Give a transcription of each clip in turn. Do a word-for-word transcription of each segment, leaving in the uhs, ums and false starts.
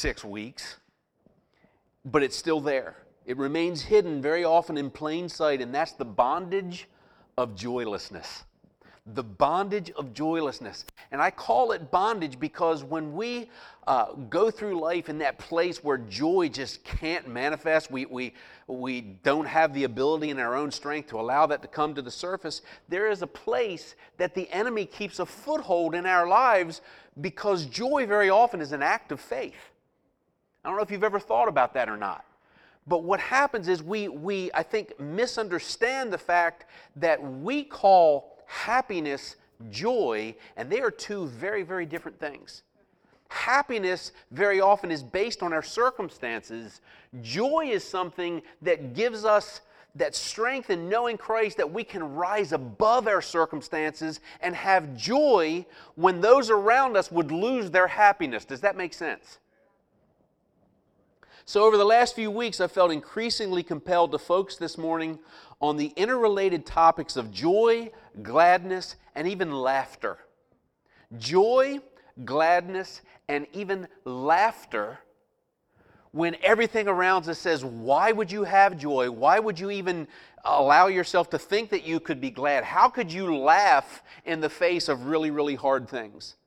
six weeks, but it's still there. It remains hidden very often in plain sight, and that's the bondage of joylessness. The bondage of joylessness. And I call it bondage because when we uh, go through life in that place where joy just can't manifest, we, we, we don't have the ability in our own strength to allow that to come to the surface, there is a place that the enemy keeps a foothold in our lives because joy very often is an act of faith. I don't know if you've ever thought about that or not. But what happens is we, we, I think, misunderstand the fact that we call happiness joy, and they are two very, very different things. Happiness very often is based on our circumstances. Joy is something that gives us that strength in knowing Christ, that we can rise above our circumstances and have joy when those around us would lose their happiness. Does that make sense? So over the last few weeks, I felt increasingly compelled to focus this morning on the interrelated topics of joy, gladness, and even laughter. Joy, gladness, and even laughter when everything around us says, why would you have joy? Why would you even allow yourself to think that you could be glad? How could you laugh in the face of really, really hard things?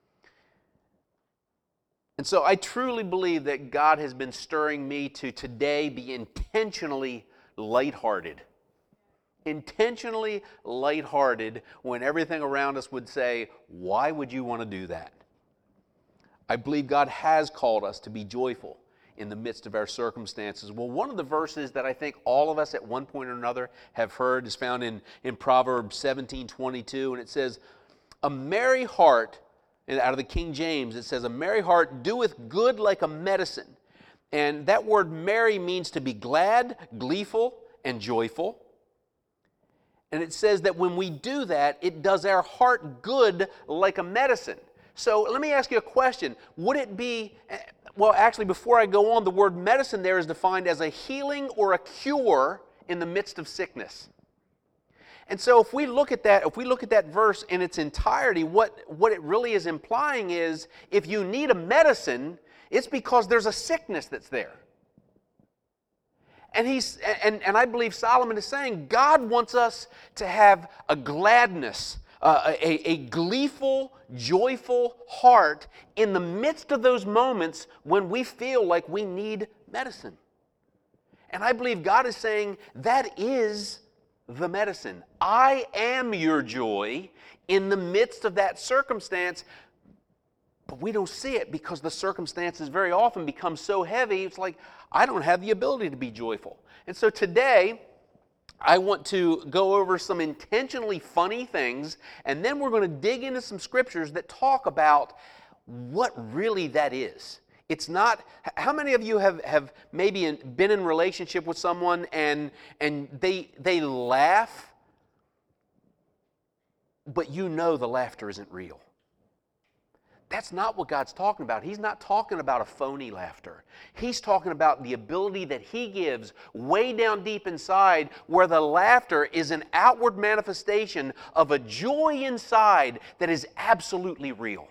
And so I truly believe that God has been stirring me to today be intentionally lighthearted. Intentionally lighthearted when everything around us would say, why would you want to do that? I believe God has called us to be joyful in the midst of our circumstances. Well, one of the verses that I think all of us at one point or another have heard is found in, in Proverbs seventeen twenty-two, and it says, a merry heart, and out of the King James, it says, a merry heart doeth good like a medicine. And that word merry means to be glad, gleeful, and joyful. And it says that when we do that, it does our heart good like a medicine. So let me ask you a question. Would it be, well, actually, before I go on, the word medicine there is defined as a healing or a cure in the midst of sickness. And so if we look at that, if we look at that verse in its entirety, what, what it really is implying is if you need a medicine, it's because there's a sickness that's there. And he's and, and I believe Solomon is saying God wants us to have a gladness, uh, a, a gleeful, joyful heart in the midst of those moments when we feel like we need medicine. And I believe God is saying that is the medicine. I am your joy in the midst of that circumstance, but we don't see it because the circumstances very often become so heavy, it's like, I don't have the ability to be joyful. And so today, I want to go over some intentionally funny things, and then we're going to dig into some scriptures that talk about what really that is. It's not, how many of you have, have maybe in, been in relationship with someone and, and they, they laugh, but you know the laughter isn't real? That's not what God's talking about. He's not talking about a phony laughter. He's talking about the ability that He gives way down deep inside where the laughter is an outward manifestation of a joy inside that is absolutely real.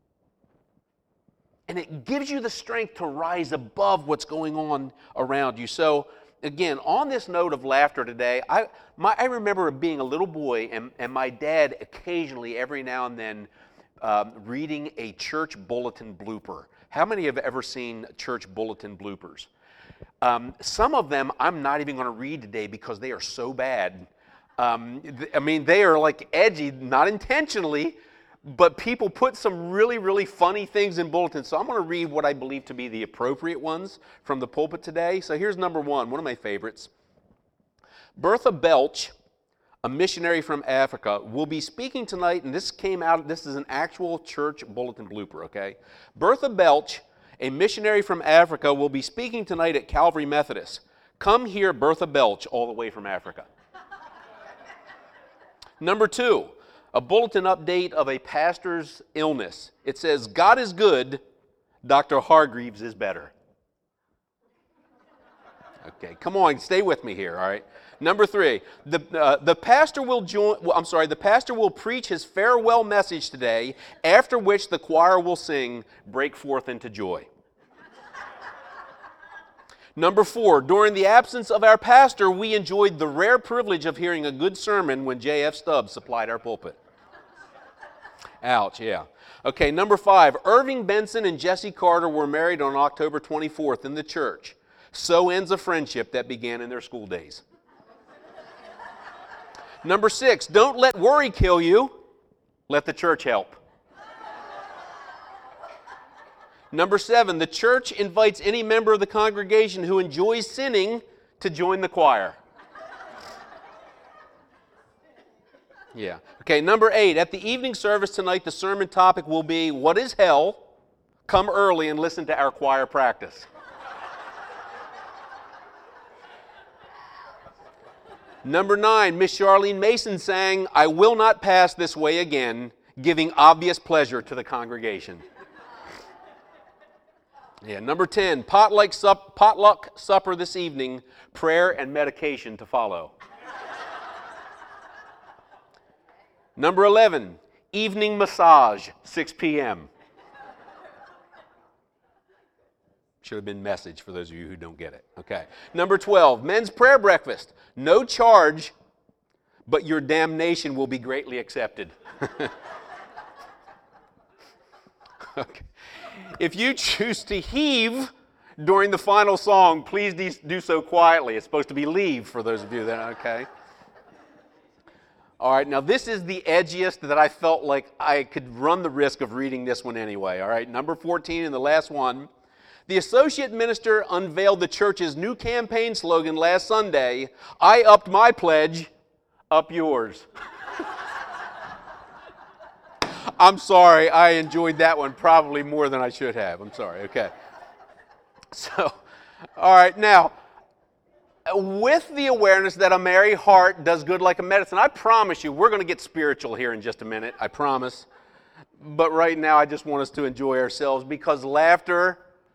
And it gives you the strength to rise above what's going on around you. So, again, on this note of laughter today, I, my, I remember being a little boy and, and my dad occasionally, every now and then, um, reading a church bulletin blooper. How many have ever seen church bulletin bloopers? Um, some of them I'm not even going to read today because they are so bad. Um, th- I mean, they are like edgy, not intentionally, but people put some really, really funny things in bulletins. So I'm going to read what I believe to be the appropriate ones from the pulpit today. So here's number one, one of my favorites. Bertha Belch, a missionary from Africa, will be speaking tonight, and this came out, this is an actual church bulletin blooper, okay? Bertha Belch, a missionary from Africa, will be speaking tonight at Calvary Methodist. Come hear Bertha Belch all the way from Africa. Number two, a bulletin update of a pastor's illness. It says, God is good, Doctor Hargreaves is better. Okay, come on, stay with me here, all right? Number three, the, uh, the pastor will join, well, I'm sorry, the pastor will preach his farewell message today, after which the choir will sing, Break Forth into Joy. Number four, during the absence of our pastor, we enjoyed the rare privilege of hearing a good sermon when J F Stubbs supplied our pulpit. Ouch, yeah. Okay, number five, Irving Benson and Jessie Carter were married on October twenty-fourth in the church. So ends a friendship that began in their school days. Number six, don't let worry kill you. Let the church help. Number seven, the church invites any member of the congregation who enjoys sinning to join the choir. Yeah. Okay, number eight, at the evening service tonight, the sermon topic will be, what is hell? Come early and listen to our choir practice. Number nine, Miss Charlene Mason sang, I will not pass this way again, giving obvious pleasure to the congregation. Yeah, number ten, potluck, sup- potluck supper this evening, prayer and medication to follow. Number eleven, evening massage, six p.m. Should have been message for those of you who don't get it. Okay. Number twelve, men's prayer breakfast. No charge, but your damnation will be greatly accepted. Okay. If you choose to heave during the final song, please do so quietly. It's supposed to be leave for those of you that, okay. All right, now this is the edgiest that I felt like I could run the risk of reading this one anyway. All right, number fourteen and the last one. The associate minister unveiled the church's new campaign slogan last Sunday, I upped my pledge, up yours. I'm sorry, I enjoyed that one probably more than I should have. I'm sorry, okay. So, all right, now, with the awareness that a merry heart does good like a medicine, I promise you, we're going to get spiritual here in just a minute, I promise. But right now, I just want us to enjoy ourselves because laughter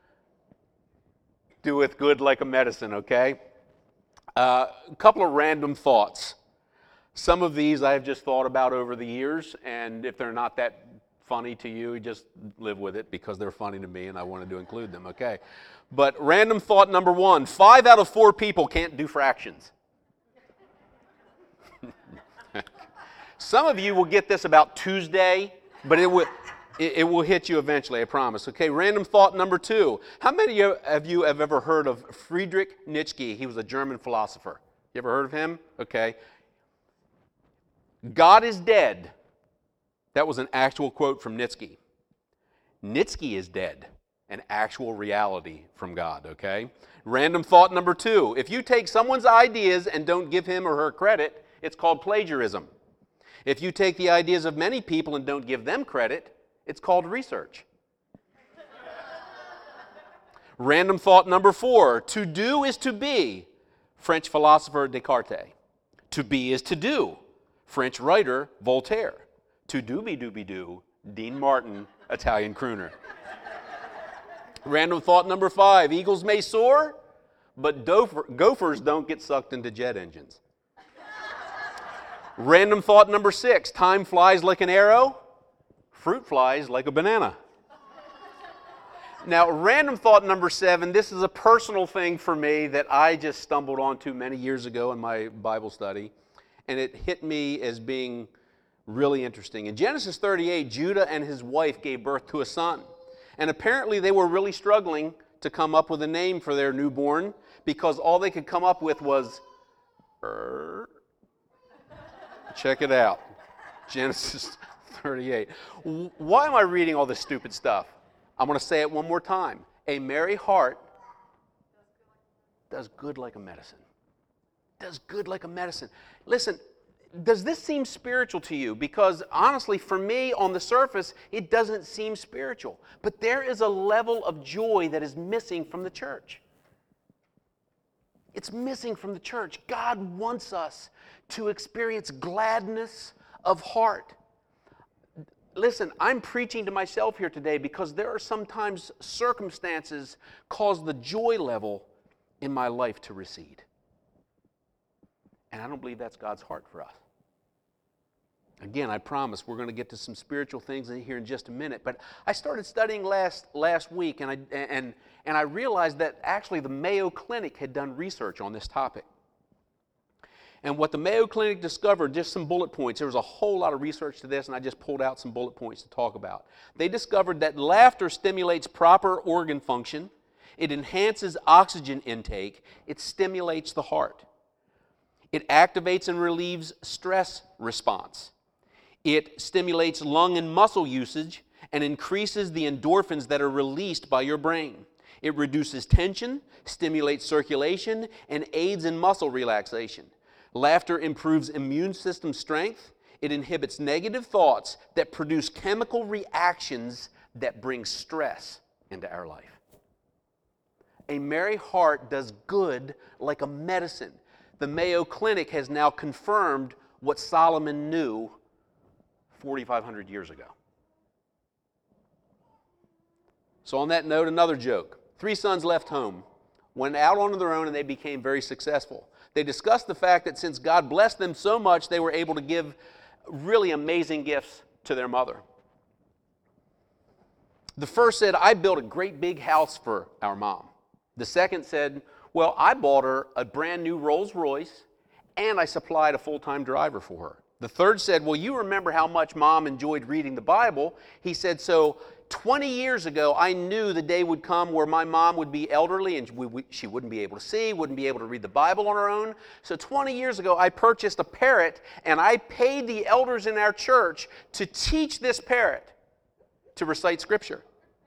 doeth good like a medicine, okay? Uh, a couple of random thoughts. Some of these I have just thought about over the years, and if they're not that funny to you, just live with it because they're funny to me and I wanted to include them, okay? But random thought number one, five out of four people can't do fractions. Some of you will get this about Tuesday, but it will, it, it will hit you eventually, I promise. Okay, random thought number two. How many of you have ever heard of Friedrich Nietzsche? He was a German philosopher. You ever heard of him? Okay. God is dead. That was an actual quote from Nietzsche. Nietzsche is dead. An actual reality from God, okay? Random thought number two. If you take someone's ideas and don't give him or her credit, it's called plagiarism. If you take the ideas of many people and don't give them credit, it's called research. Random thought number four. To do is to be. French philosopher Descartes. To be is to do. French writer Voltaire. To dooby-dooby-doo, Dean Martin, Italian crooner. Random thought number five. Eagles may soar, but dofer, gophers don't get sucked into jet engines. Random thought number six. Time flies like an arrow, fruit flies like a banana. Now, random thought number seven. This is a personal thing for me that I just stumbled onto many years ago in my Bible study. And it hit me as being really interesting. In Genesis thirty-eight, Judah and his wife gave birth to a son. And apparently they were really struggling to come up with a name for their newborn because all they could come up with was, er. Check it out. Genesis thirty-eight. Why am I reading all this stupid stuff? I'm going to say it one more time. A merry heart does good like a medicine. Does good like a medicine. Listen, does this seem spiritual to you? Because honestly, for me, on the surface, it doesn't seem spiritual. But there is a level of joy that is missing from the church. It's missing from the church. God wants us to experience gladness of heart. Listen, I'm preaching to myself here today because there are sometimes circumstances cause the joy level in my life to recede. And I don't believe that's God's heart for us. Again, I promise we're going to get to some spiritual things here in just a minute. But I started studying last last week, and I and and I realized that actually the Mayo Clinic had done research on this topic. And what the Mayo Clinic discovered, just some bullet points. There was a whole lot of research to this, and I just pulled out some bullet points to talk about. They discovered that laughter stimulates proper organ function. It enhances oxygen intake. It stimulates the heart. It activates and relieves stress response. It stimulates lung and muscle usage and increases the endorphins that are released by your brain. It reduces tension, stimulates circulation, and aids in muscle relaxation. Laughter improves immune system strength. It inhibits negative thoughts that produce chemical reactions that bring stress into our life. A merry heart does good like a medicine. The Mayo Clinic has now confirmed what Solomon knew forty-five hundred years ago. So on that note, another joke. Three sons left home, went out on their own, and they became very successful. They discussed the fact that since God blessed them so much, they were able to give really amazing gifts to their mother. The first said, I built a great big house for our mom. The second said, well, I bought her a brand new Rolls Royce, and I supplied a full-time driver for her. The third said, well, you remember how much Mom enjoyed reading the Bible. He said, so twenty years ago, I knew the day would come where my mom would be elderly and we, we, she wouldn't be able to see, wouldn't be able to read the Bible on her own. So twenty years ago, I purchased a parrot, and I paid the elders in our church to teach this parrot to recite Scripture.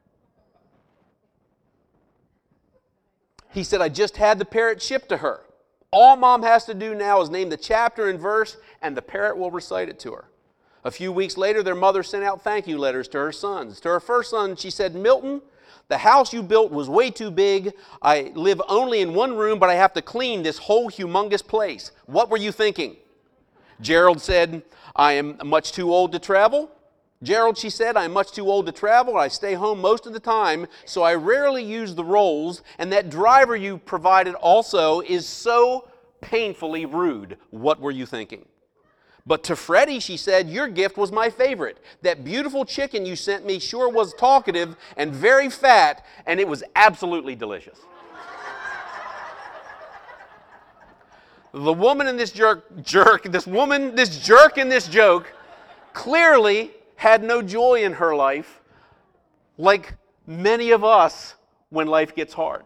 He said, I just had the parrot shipped to her. All Mom has to do now is name the chapter and verse, and the parrot will recite it to her. A few weeks later, their mother sent out thank you letters to her sons. To her first son, she said, Milton, the house you built was way too big. I live only in one room, but I have to clean this whole humongous place. What were you thinking? Gerald said, I am much too old to travel. Gerald, she said, I'm much too old to travel. I stay home most of the time, so I rarely use the rolls, and that driver you provided also is so painfully rude. What were you thinking? But to Freddie, she said, your gift was my favorite. That beautiful chicken you sent me sure was talkative and very fat, and it was absolutely delicious. The woman in this jerk, jerk, this woman, this jerk in this joke, clearly had no joy in her life, like many of us when life gets hard.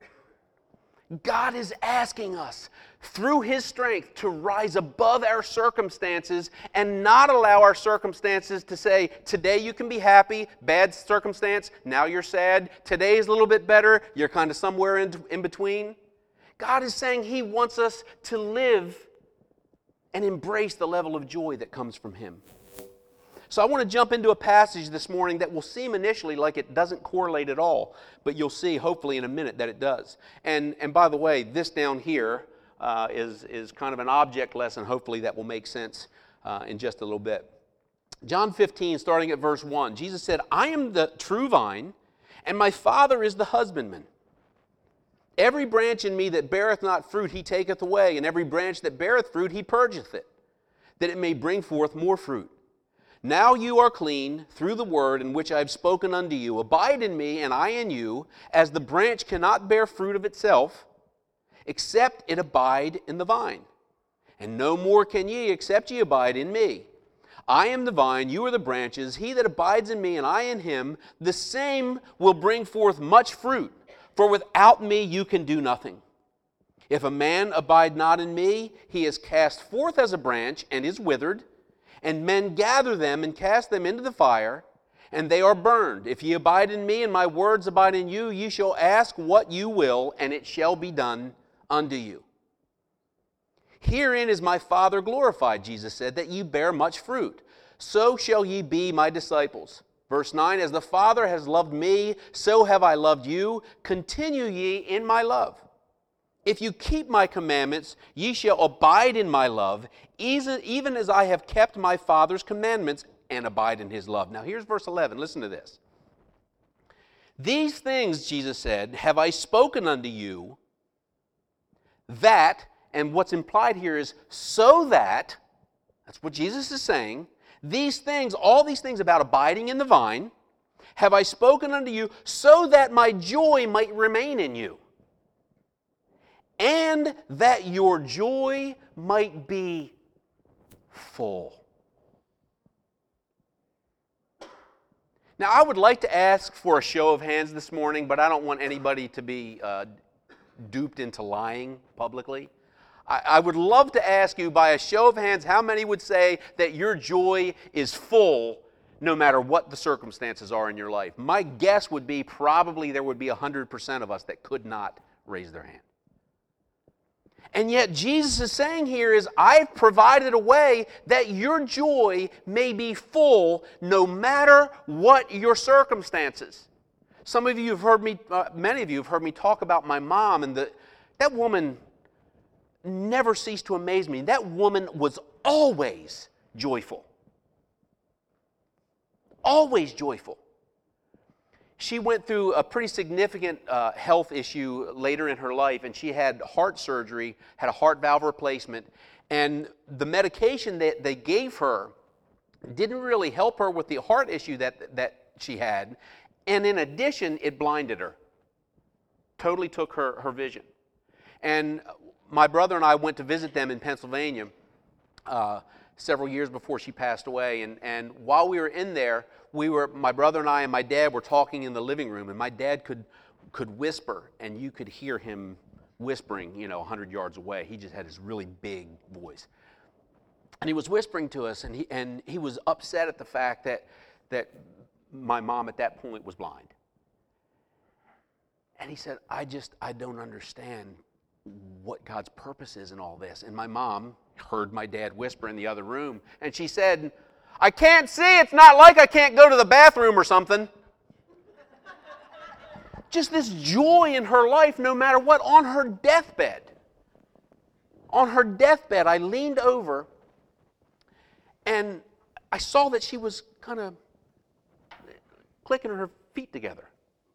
God is asking us, through His strength, to rise above our circumstances and not allow our circumstances to say, today you can be happy, bad circumstance, now you're sad, today is a little bit better, you're kind of somewhere in, in between. God is saying He wants us to live and embrace the level of joy that comes from Him. So I want to jump into a passage this morning that will seem initially like it doesn't correlate at all, but you'll see hopefully in a minute that it does. And and by the way, this down here uh, is, is kind of an object lesson. Hopefully that will make sense uh, in just a little bit. John fifteen, starting at verse one, Jesus said, I am the true vine, and my Father is the husbandman. Every branch in me that beareth not fruit he taketh away, and every branch that beareth fruit he purgeth it, that it may bring forth more fruit. Now you are clean through the word in which I have spoken unto you. Abide in me, and I in you, as the branch cannot bear fruit of itself, except it abide in the vine. And no more can ye, except ye abide in me. I am the vine, you are the branches. He that abides in me, and I in him, the same will bring forth much fruit. For without me you can do nothing. If a man abide not in me, he is cast forth as a branch, and is withered. And men gather them and cast them into the fire, and they are burned. If ye abide in me, and my words abide in you, ye shall ask what you will, and it shall be done unto you. Herein is my Father glorified, Jesus said, that ye bear much fruit. So shall ye be my disciples. Verse nine, as the Father has loved me, so have I loved you. Continue ye in my love. If you keep my commandments, ye shall abide in my love, even as I have kept my Father's commandments and abide in his love. Now here's verse eleven. Listen to this. These things, Jesus said, have I spoken unto you, that, and what's implied here is so that, that's what Jesus is saying, These things, all these things about abiding in the vine, have I spoken unto you, so that my joy might remain in you, and that your joy might be full. Now, I would like to ask for a show of hands this morning, but I don't want anybody to be uh, duped into lying publicly. I, I would love to ask you by a show of hands, how many would say that your joy is full no matter what the circumstances are in your life? My guess would be probably there would be one hundred percent of us that could not raise their hand. And yet Jesus is saying here is, I've provided a way that your joy may be full no matter what your circumstances. Some of you have heard me, uh, many of you have heard me talk about my mom, and the, that woman never ceased to amaze me. That woman was always joyful. Always joyful. She went through a pretty significant uh, health issue later in her life, and she had heart surgery, had a heart valve replacement, and the medication that they gave her didn't really help her with the heart issue that, that she had, and in addition, it blinded her. Totally took her, her vision. And my brother and I went to visit them in Pennsylvania uh, several years before she passed away, and, and while we were in there, we were, my brother and I and my dad were talking in the living room, and my dad could could whisper, and you could hear him whispering, you know, one hundred yards away. He just had this really big voice. And he was whispering to us, and he and he was upset at the fact that that my mom at that point was blind. And he said, I just, I don't understand what God's purpose is in all this. And my mom heard my dad whisper in the other room, and she said, I can't see. It's not like I can't go to the bathroom or something. Just this joy in her life, no matter what, on her deathbed. On her deathbed, I leaned over and I saw that she was kind of clicking her feet together.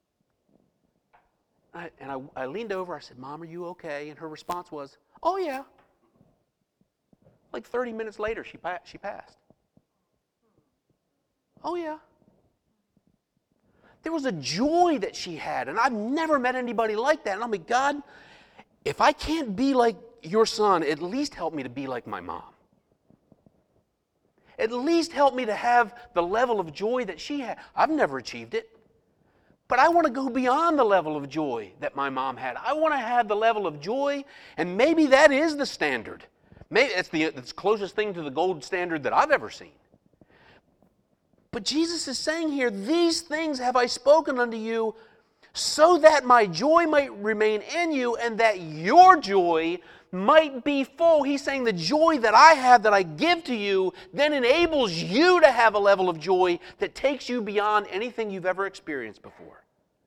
I, and I, I leaned over, I said, Mom, are you okay? And her response was, oh yeah. Like thirty minutes later, she, pa- she passed. Oh, yeah. There was a joy that she had, and I've never met anybody like that. And I'm like, God, if I can't be like your son, at least help me to be like my mom. At least help me to have the level of joy that she had. I've never achieved it, but I want to go beyond the level of joy that my mom had. I want to have the level of joy, and maybe that is the standard. Maybe it's the, it's the closest thing to the gold standard that I've ever seen. But Jesus is saying here, these things have I spoken unto you, so that my joy might remain in you, and that your joy might be full. He's saying the joy that I have, that I give to you, then enables you to have a level of joy that takes you beyond anything you've ever experienced before.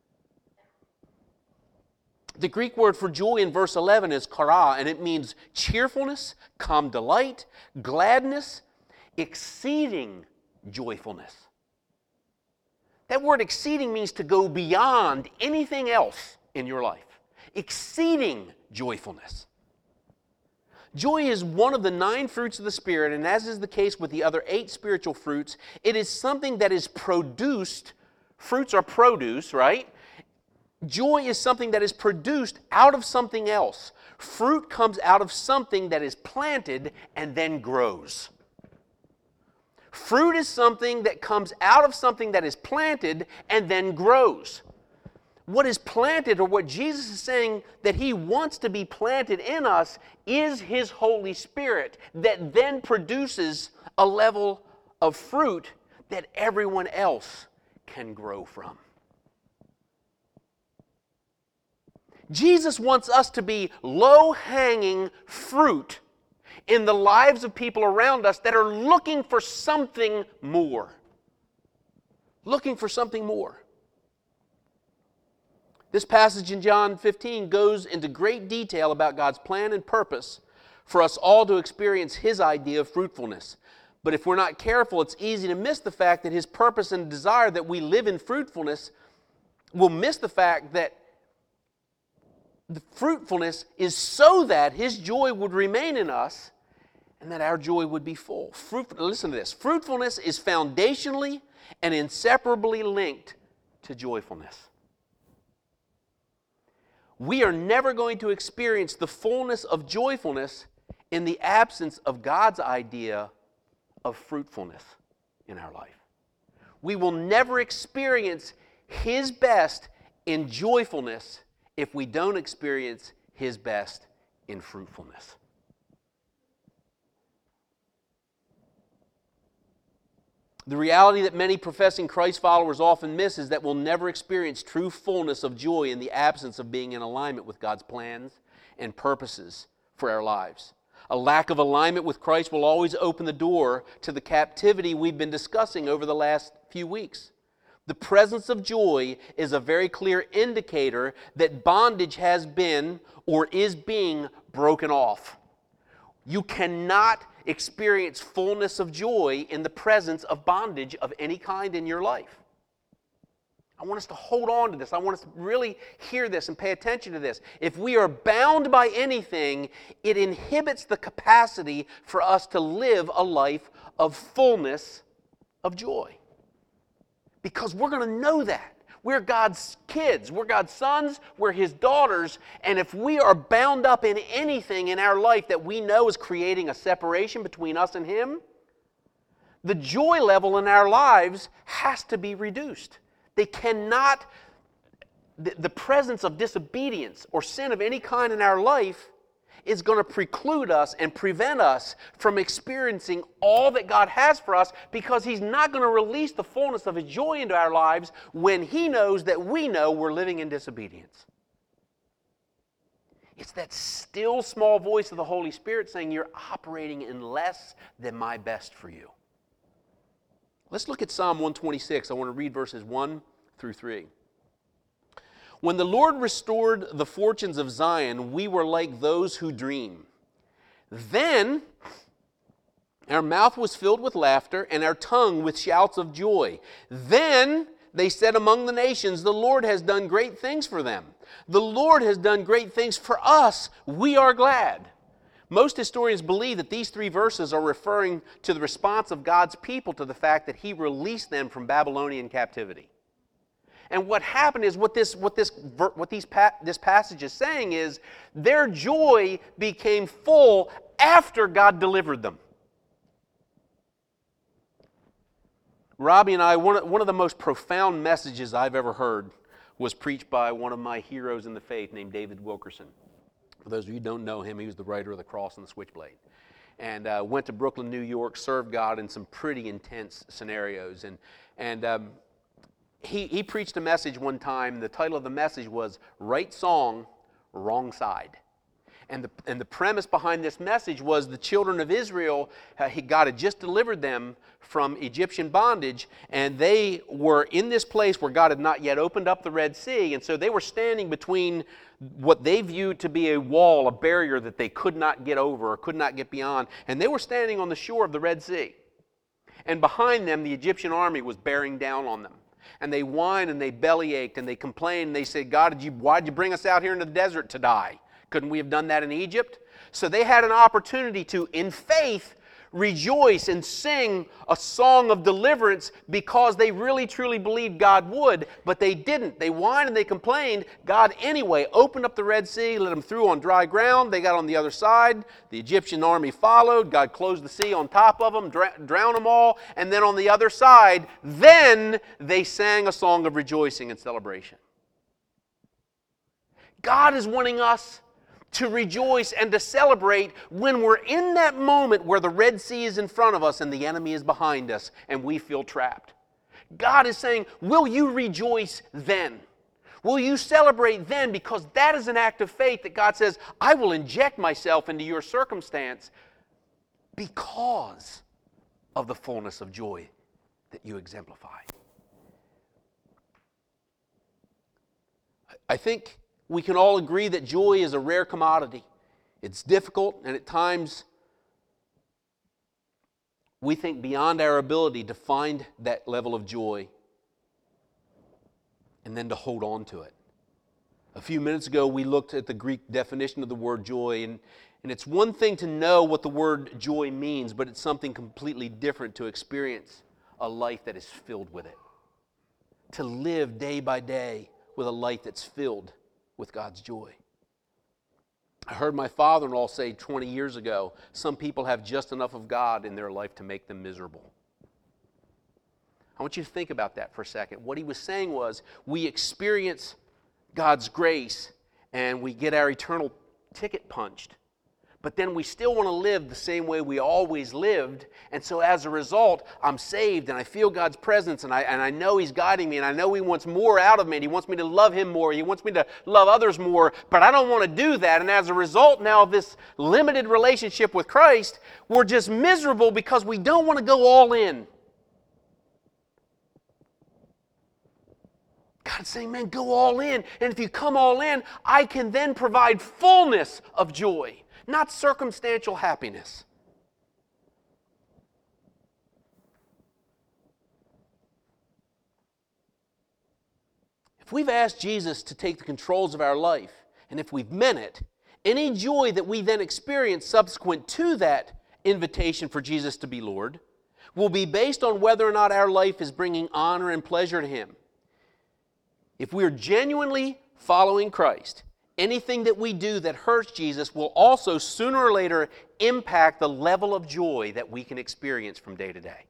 The Greek word for joy in verse eleven is chara, and it means cheerfulness, calm delight, gladness, exceeding joyfulness. That word exceeding means to go beyond anything else in your life. Exceeding joyfulness. Joy is one of the nine fruits of the Spirit, and as is the case with the other eight spiritual fruits, it is something that is produced. Fruits are produce, right? Joy is something that is produced out of something else. Fruit comes out of something that is planted and then grows. Fruit is something that comes out of something that is planted and then grows. What is planted, or what Jesus is saying that He wants to be planted in us, is His Holy Spirit that then produces a level of fruit that everyone else can grow from. Jesus wants us to be low-hanging fruit in the lives of people around us that are looking for something more. Looking for something more. This passage in John fifteen goes into great detail about God's plan and purpose for us all to experience His idea of fruitfulness. But if we're not careful, it's easy to miss the fact that His purpose and desire that we live in fruitfulness, will miss the fact that the fruitfulness is so that His joy would remain in us. and that our joy would be full. Fruit, listen to this. Fruitfulness is foundationally and inseparably linked to joyfulness. We are never going to experience the fullness of joyfulness in the absence of God's idea of fruitfulness in our life. We will never experience His best in joyfulness if we don't experience His best in fruitfulness. The reality that many professing Christ followers often miss is that we'll never experience true fullness of joy in the absence of being in alignment with God's plans and purposes for our lives. A lack of alignment with Christ will always open the door to the captivity we've been discussing over the last few weeks. The presence of joy is a very clear indicator that bondage has been or is being broken off. You cannot experience fullness of joy in the presence of bondage of any kind in your life. I want us to hold on to this. I want us to really hear this and pay attention to this. If we are bound by anything, it inhibits the capacity for us to live a life of fullness of joy. Because we're going to know that. We're God's kids. We're God's sons. We're His daughters. And if we are bound up in anything in our life that we know is creating a separation between us and Him, the joy level in our lives has to be reduced. They cannot, the, the presence of disobedience or sin of any kind in our life is going to preclude us and prevent us from experiencing all that God has for us, because He's not going to release the fullness of His joy into our lives when He knows that we know we're living in disobedience. It's that still small voice of the Holy Spirit saying, you're operating in less than my best for you. Let's look at Psalm one twenty-six. I want to read verses one through three. When the Lord restored the fortunes of Zion, we were like those who dream. Then our mouth was filled with laughter and our tongue with shouts of joy. Then they said among the nations, the Lord has done great things for them. The Lord has done great things for us. We are glad. Most historians believe that these three verses are referring to the response of God's people to the fact that He released them from Babylonian captivity. And what happened is, what this, what this, what these, this passage is saying is, their joy became full after God delivered them. Robbie and I, one of, one of the most profound messages I've ever heard was preached by one of my heroes in the faith named David Wilkerson. For those of you who don't know him, he was the writer of The Cross and the Switchblade. And uh, went to Brooklyn, New York, served God in some pretty intense scenarios. And, and um, He, he preached a message one time. The title of the message was Right Song, Wrong Side. And the, and the premise behind this message was the children of Israel, uh, he, God had just delivered them from Egyptian bondage, and they were in this place where God had not yet opened up the Red Sea, and so they were standing between what they viewed to be a wall, a barrier that they could not get over or could not get beyond, and they were standing on the shore of the Red Sea. And behind them, the Egyptian army was bearing down on them. And they whined and they bellyached and they complained and they said, God, did you, why did you bring us out here into the desert to die? Couldn't we have done that in Egypt? So they had an opportunity to, in faith, rejoice and sing a song of deliverance because they really truly believed God would, but they didn't. They whined and they complained. God anyway opened up the Red Sea, let them through on dry ground. They got on the other side. The Egyptian army followed. God closed the sea on top of them, dr- drowned them all, and then on the other side, then they sang a song of rejoicing and celebration. God is wanting us to rejoice and to celebrate when we're in that moment where the Red Sea is in front of us and the enemy is behind us and we feel trapped. God is saying, will you rejoice then? Will you celebrate then? Because that is an act of faith that God says, I will inject myself into your circumstance because of the fullness of joy that you exemplify. I think we can all agree that joy is a rare commodity. It's difficult, and at times we think beyond our ability to find that level of joy and then to hold on to it. A few minutes ago, we looked at the Greek definition of the word joy, and, And it's one thing to know what the word joy means, but it's something completely different to experience a life that is filled with it. To live day by day with a life that's filled with God's joy. I heard my father-in-law say twenty years ago, some people have just enough of God in their life to make them miserable. I want you to think about that for a second. What he was saying was, we experience God's grace and we get our eternal ticket punched. But then we still want to live the same way we always lived. And so as a result, I'm saved and I feel God's presence and I, and I know He's guiding me and I know He wants more out of me and He wants me to love Him more. He wants me to love others more. But I don't want to do that. And as a result now of this limited relationship with Christ, we're just miserable because we don't want to go all in. God's saying, man, go all in. And if you come all in, I can then provide fullness of joy. Not circumstantial happiness. If we've asked Jesus to take the controls of our life, and if we've meant it, any joy that we then experience subsequent to that invitation for Jesus to be Lord will be based on whether or not our life is bringing honor and pleasure to Him. If we are genuinely following Christ, anything that we do that hurts Jesus will also sooner or later impact the level of joy that we can experience from day to day.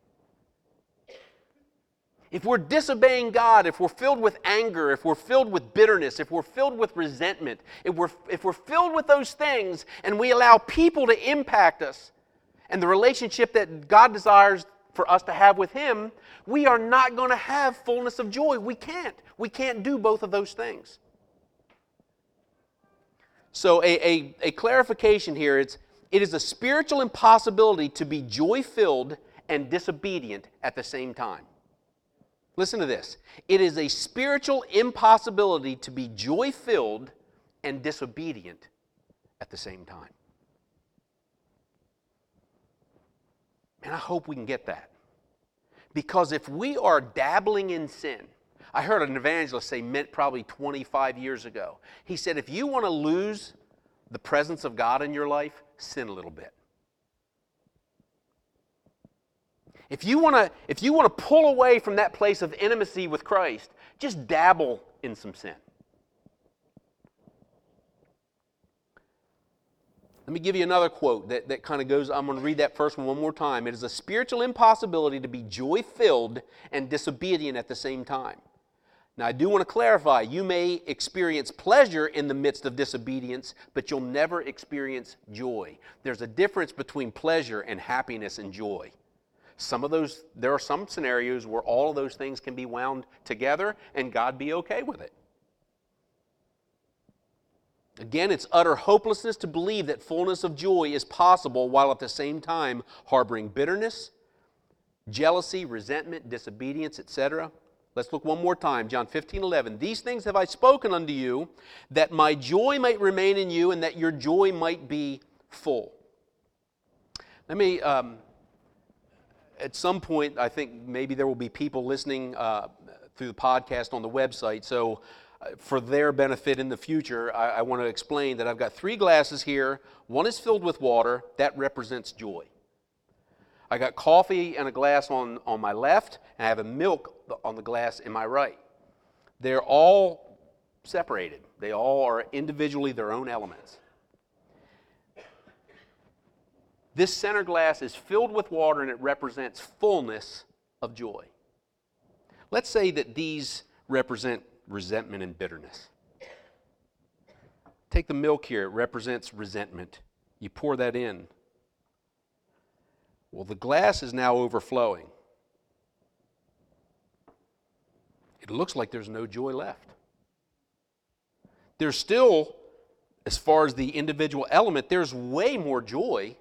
If we're disobeying God, if we're filled with anger, if we're filled with bitterness, if we're filled with resentment, if we're, if we're filled with those things and we allow people to impact us and the relationship that God desires for us to have with Him, we are not going to have fullness of joy. We can't. We can't do both of those things. So a, a, a clarification here, it's, it is a spiritual impossibility to be joy-filled and disobedient at the same time. Listen to this. It is a spiritual impossibility to be joy-filled and disobedient at the same time. And I hope we can get that. Because if we are dabbling in sin, I heard an evangelist say probably twenty-five years ago. He said, if you want to lose the presence of God in your life, sin a little bit. If you want to, if you want to pull away from that place of intimacy with Christ, just dabble in some sin. Let me give you another quote that, that kind of goes, I'm going to read that first one one more time. It is a spiritual impossibility to be joy-filled and disobedient at the same time. Now, I do want to clarify, you may experience pleasure in the midst of disobedience, but you'll never experience joy. There's a difference between pleasure and happiness and joy. Some of those, there are some scenarios where all of those things can be wound together and God be okay with it. Again, it's utter hopelessness to believe that fullness of joy is possible while at the same time harboring bitterness, jealousy, resentment, disobedience, et cetera. Let's look one more time. John fifteen eleven. These things have I spoken unto you, that my joy might remain in you, and that your joy might be full. Let me, um, at some point, I think maybe there will be people listening uh, through the podcast on the website. So uh, for their benefit in the future, I, I want to explain that I've got three glasses here. One is filled with water. That represents joy. I got coffee and a glass on, on my left, and I have a milk on the glass in my right. They're all separated. They all are individually their own elements. This center glass is filled with water, and it represents fullness of joy. Let's say that these represent resentment and bitterness. Take the milk here. It represents resentment. You pour that in. Well, the glass is now overflowing. It looks like there's no joy left. There's still, as far as the individual element, there's way more joy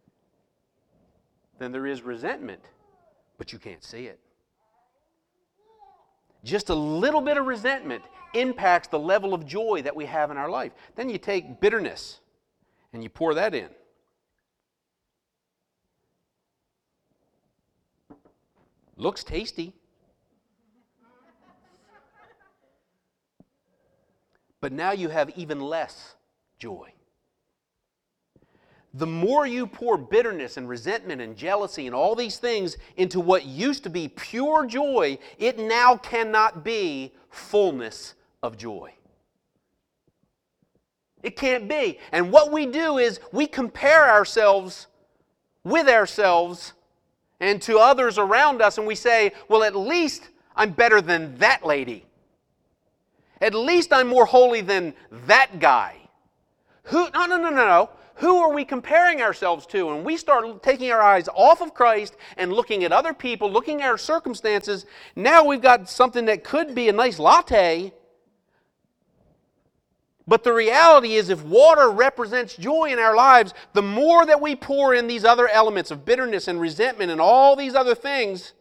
than there is resentment, but you can't see it. Just a little bit of resentment impacts the level of joy that we have in our life. Then you take bitterness and you pour that in. Looks tasty. But now you have even less joy. The more you pour bitterness and resentment and jealousy and all these things into what used to be pure joy, it now cannot be fullness of joy. It can't be. And what we do is we compare ourselves with ourselves and to others around us, and we say, well, at least I'm better than that lady. At least I'm more holy than that guy. Who? No, no, no, no, no. Who are we comparing ourselves to? And we start taking our eyes off of Christ and looking at other people, looking at our circumstances. Now we've got something that could be a nice latte. But the reality is, if water represents joy in our lives, the more that we pour in these other elements of bitterness and resentment and all these other things,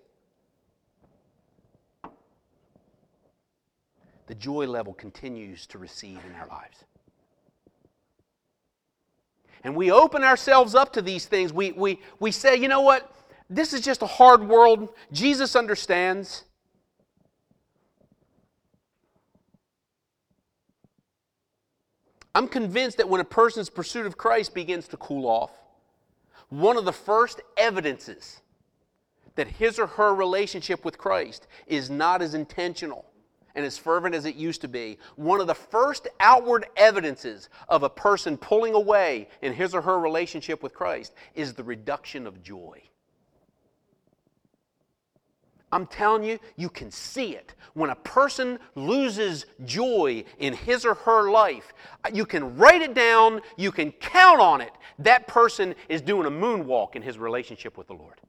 the joy level continues to recede in our lives. And we open ourselves up to these things. We, we, we say, you know what? This is just a hard world. Jesus understands. I'm convinced that when a person's pursuit of Christ begins to cool off, one of the first evidences that his or her relationship with Christ is not as intentional and as fervent as it used to be, one of the first outward evidences of a person pulling away in his or her relationship with Christ is the reduction of joy. I'm telling you, you can see it. When a person loses joy in his or her life, you can write it down, you can count on it. That person is doing a moonwalk in his relationship with the Lord.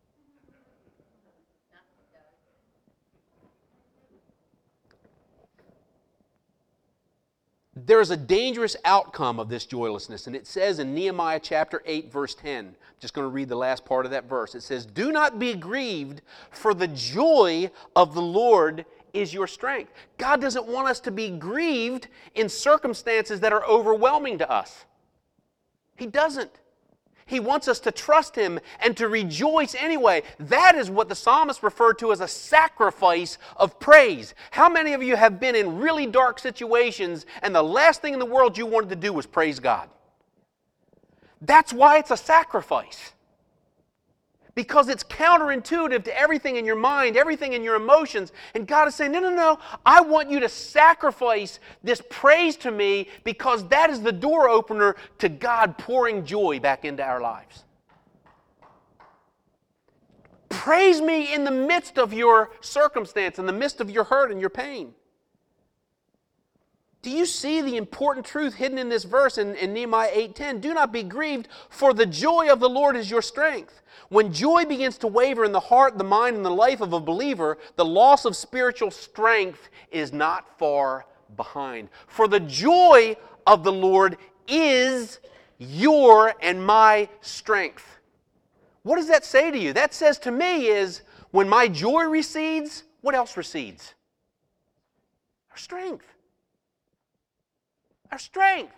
There is a dangerous outcome of this joylessness, and it says in Nehemiah chapter eight, verse ten. I'm just going to read the last part of that verse. It says, "Do not be grieved, for the joy of the Lord is your strength." God doesn't want us to be grieved in circumstances that are overwhelming to us. He doesn't. He wants us to trust Him and to rejoice anyway. That is what the psalmist referred to as a sacrifice of praise. How many of you have been in really dark situations and the last thing in the world you wanted to do was praise God? That's why it's a sacrifice. Because it's counterintuitive to everything in your mind, everything in your emotions. And God is saying, no, no, no, I want you to sacrifice this praise to me because that is the door opener to God pouring joy back into our lives. Praise me in the midst of your circumstance, in the midst of your hurt and your pain. Do you see the important truth hidden in this verse in, in Nehemiah eight ten? Do not be grieved, for the joy of the Lord is your strength. When joy begins to waver in the heart, the mind, and the life of a believer, the loss of spiritual strength is not far behind. For the joy of the Lord is your and my strength. What does that say to you? That says to me is, when my joy recedes, what else recedes? Our strength. Our strength.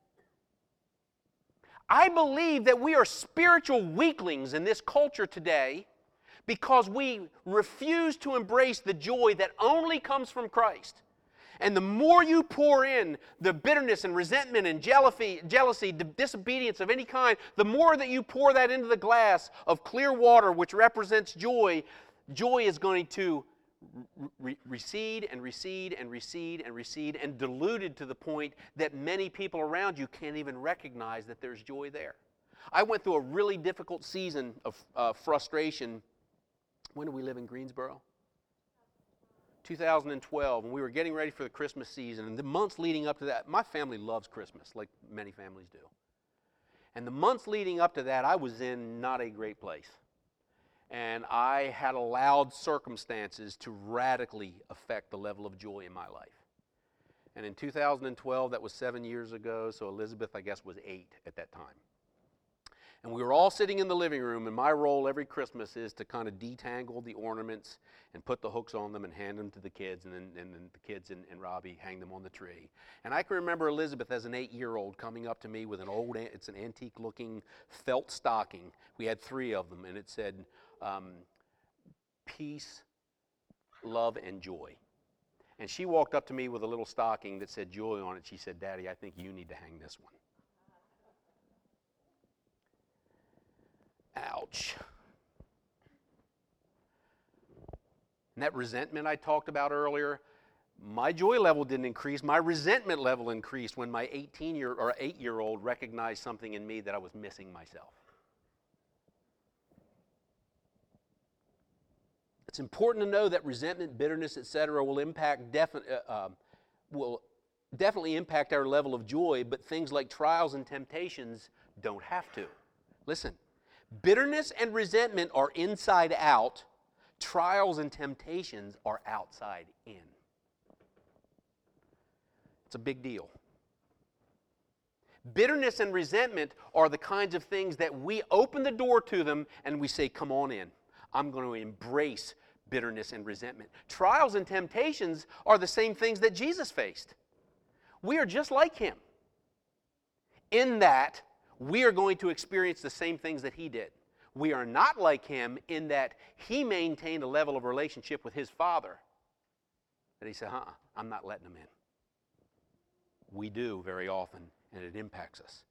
I believe that we are spiritual weaklings in this culture today because we refuse to embrace the joy that only comes from Christ. And the more you pour in the bitterness and resentment and jealousy, jealousy, disobedience of any kind, the more that you pour that into the glass of clear water, which represents joy, joy is going to Re- recede and recede and recede and recede and diluted to the point that many people around you can't even recognize that there's joy there. I went through a really difficult season of uh, frustration. When did we live in Greensboro? two thousand twelve, and we were getting ready for the Christmas season. And the months leading up to that, my family loves Christmas, like many families do. And the months leading up to that, I was in not a great place. And I had allowed circumstances to radically affect the level of joy in my life. And in two thousand twelve, that was seven years ago, so Elizabeth, I guess, was eight at that time. And we were all sitting in the living room, and my role every Christmas is to kind of detangle the ornaments and put the hooks on them and hand them to the kids, and then, and then the kids and, and Robbie hang them on the tree. And I can remember Elizabeth as an eight-year-old coming up to me with an old, it's an antique-looking felt stocking. We had three of them, and it said, Um, peace, love, and joy. And she walked up to me with a little stocking that said joy on it. She said, "Daddy, I think you need to hang this one." Ouch. And that resentment I talked about earlier, my joy level didn't increase. My resentment level increased when my eighteen-year or eight-year-old recognized something in me that I was missing myself. It's important to know that resentment, bitterness, et cetera will impact defi- uh, uh, will definitely impact our level of joy, but things like trials and temptations don't have to. Listen, bitterness and resentment are inside out. Trials and temptations are outside in. It's a big deal. Bitterness and resentment are the kinds of things that we open the door to them and we say, come on in. I'm going to embrace bitterness and resentment. Trials and temptations are the same things that Jesus faced. We are just like him in that we are going to experience the same things that he did. We are not like him in that he maintained a level of relationship with his Father that he said, uh-uh, I'm not letting him in. We do very often, and it impacts us.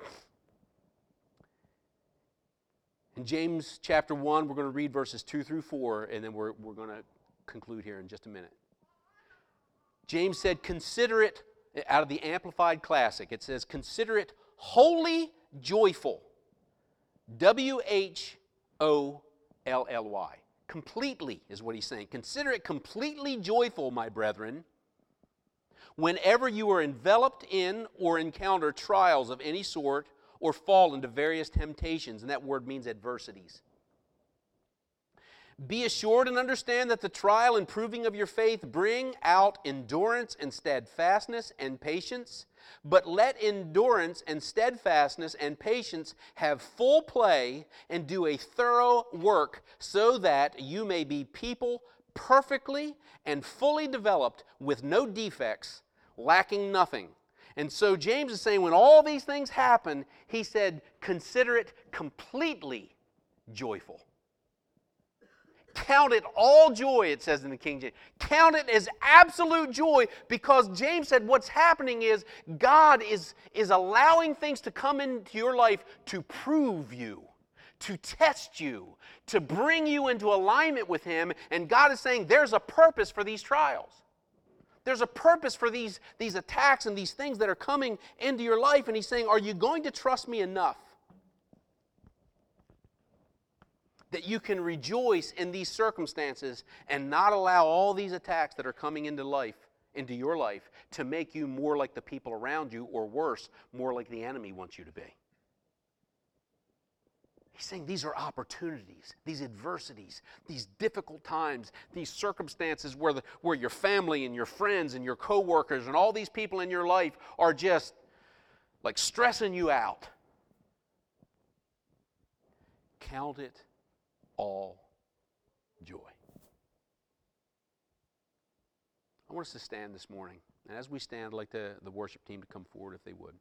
In James chapter one, we're going to read verses two through four, and then we're, we're going to conclude here in just a minute. James said, consider it, out of the Amplified Classic, it says, consider it wholly joyful. W H O L L Y. Completely is what he's saying. Consider it completely joyful, my brethren, whenever you are enveloped in or encounter trials of any sort or fall into various temptations. And that word means adversities. Be assured and understand that the trial and proving of your faith bring out endurance and steadfastness and patience. But let endurance and steadfastness and patience have full play and do a thorough work so that you may be people perfectly and fully developed with no defects, lacking nothing. And so James is saying when all these things happen, he said, consider it completely joyful. Count it all joy, it says in the King James. Count it as absolute joy because James said what's happening is God is, is allowing things to come into your life to prove you, to test you, to bring you into alignment with Him. And God is saying there's a purpose for these trials. There's a purpose for these, these attacks and these things that are coming into your life. And He's saying, are you going to trust me enough that you can rejoice in these circumstances and not allow all these attacks that are coming into life, into your life, to make you more like the people around you, or worse, more like the enemy wants you to be? He's saying these are opportunities, these adversities, these difficult times, these circumstances where, the, where your family and your friends and your coworkers and all these people in your life are just like stressing you out. Count it all joy. I want us to stand this morning. And as we stand, I'd like the, the worship team to come forward if they would.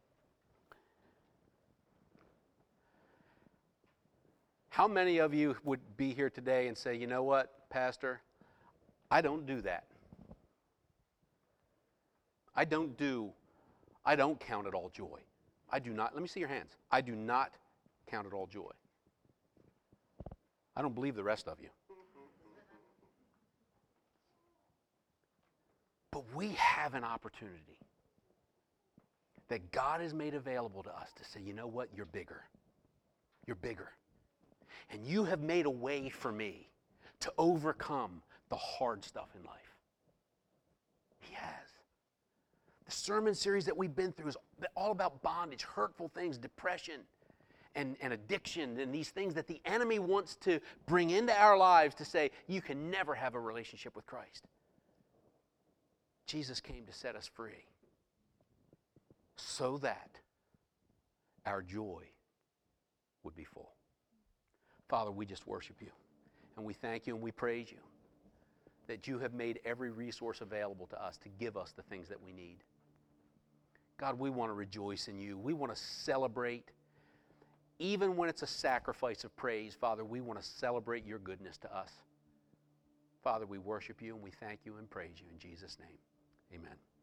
How many of you would be here today and say, you know what, Pastor, I don't do that. I don't do, I don't count it all joy. I do not, let me see your hands. I do not count it all joy. I don't believe the rest of you. But we have an opportunity that God has made available to us to say, you know what, you're bigger. You're bigger. And you have made a way for me to overcome the hard stuff in life. He has. The sermon series that we've been through is all about bondage, hurtful things, depression, and, and addiction, and these things that the enemy wants to bring into our lives to say, you can never have a relationship with Christ. Jesus came to set us free so that our joy would be full. Father, we just worship you, and we thank you and we praise you that you have made every resource available to us to give us the things that we need. God, we want to rejoice in you. We want to celebrate. Even when it's a sacrifice of praise, Father, we want to celebrate your goodness to us. Father, we worship you and we thank you and praise you in Jesus' name. Amen.